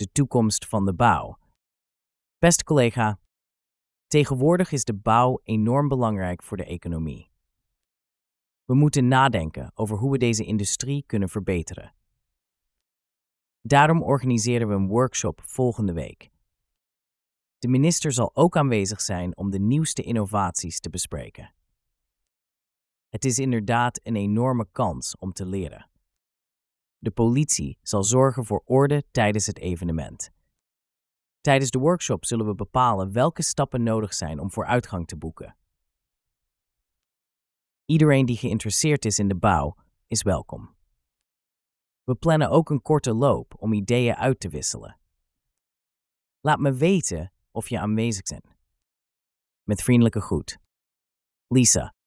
de toekomst van de bouw. Beste collega, tegenwoordig is de bouw enorm belangrijk voor de economie. We moeten nadenken over hoe we deze industrie kunnen verbeteren. Daarom organiseren we een workshop volgende week. De minister zal ook aanwezig zijn om de nieuwste innovaties te bespreken. Het is inderdaad een enorme kans om te leren. De politie zal zorgen voor orde tijdens het evenement. Tijdens de workshop zullen we bepalen welke stappen nodig zijn om vooruitgang te boeken. Iedereen die geïnteresseerd is in de bouw is welkom. We plannen ook een korte loop om ideeën uit te wisselen. Laat me weten of je aanwezig bent. Met vriendelijke groet. Lisa.